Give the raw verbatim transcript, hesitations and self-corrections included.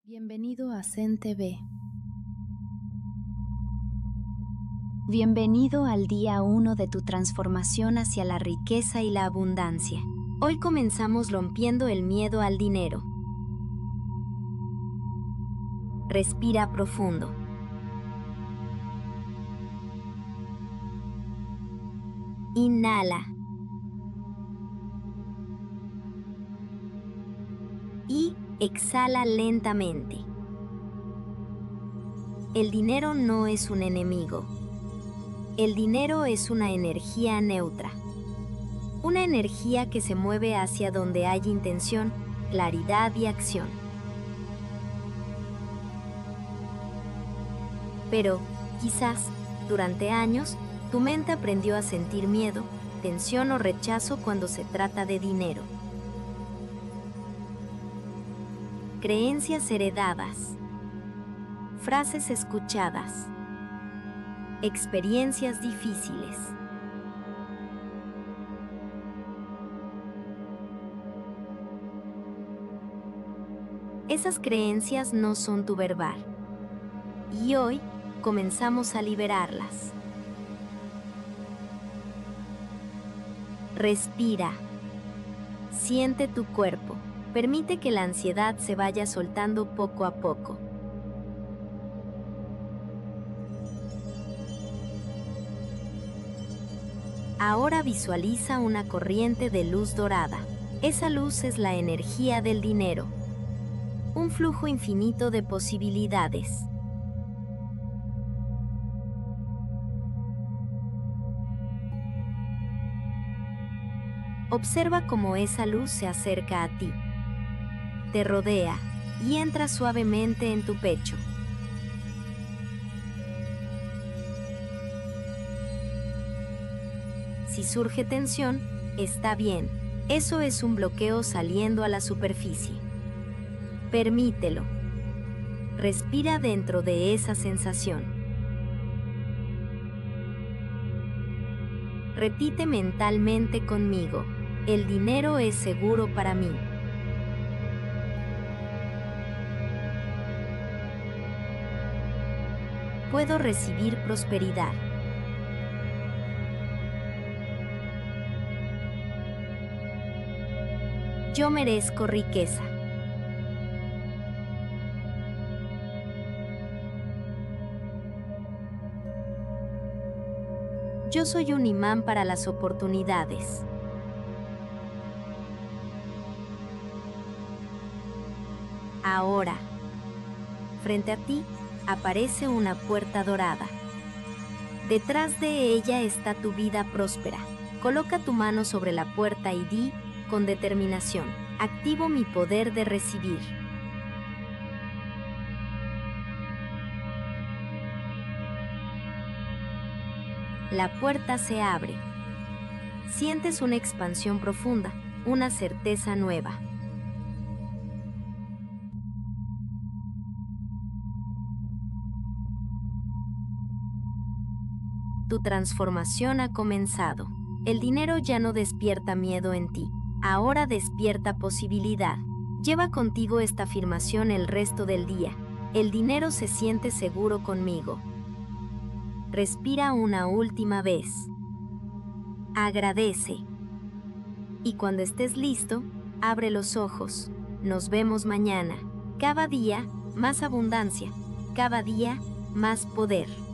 Bienvenido a Zen T V. Bienvenido al día uno de tu transformación hacia la riqueza y la abundancia. Hoy comenzamos rompiendo el miedo al dinero. Respira profundo. Inhala. Y exhala lentamente. El dinero no es un enemigo. El dinero es una energía neutra. Una energía que se mueve hacia donde hay intención, claridad y acción. Pero, quizás, durante años, tu mente aprendió a sentir miedo, tensión o rechazo cuando se trata de dinero. Creencias heredadas, frases escuchadas, experiencias difíciles. Esas creencias no son tu verdad, y hoy comenzamos a liberarlas. Respira, siente tu cuerpo. Permite que la ansiedad se vaya soltando poco a poco. Ahora visualiza una corriente de luz dorada. Esa luz es la energía del dinero. Un flujo infinito de posibilidades. Observa cómo esa luz se acerca a ti. Te rodea y entra suavemente en tu pecho. Si surge tensión, está bien. Eso es un bloqueo saliendo a la superficie. Permítelo. Respira dentro de esa sensación. Repite mentalmente conmigo: el dinero es seguro para mí. Puedo recibir prosperidad. Yo merezco riqueza. Yo soy un imán para las oportunidades. Ahora, frente a ti, aparece una puerta dorada. Detrás de ella está tu vida próspera. Coloca tu mano sobre la puerta y di, con determinación: activo mi poder de recibir. La puerta se abre. Sientes una expansión profunda, una certeza nueva. Tu transformación ha comenzado. El dinero ya no despierta miedo en ti. Ahora despierta posibilidad. Lleva contigo esta afirmación el resto del día. El dinero se siente seguro conmigo. Respira una última vez. Agradece. Y cuando estés listo, abre los ojos. Nos vemos mañana. Cada día, más abundancia. Cada día, más poder.